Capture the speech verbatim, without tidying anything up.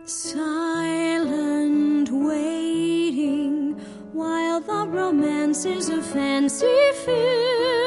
Silent waiting while the romances of fancy fill